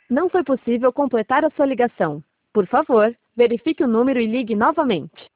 Não foi possível completar a sua ligação. Por favor, verifique o número e ligue novamente.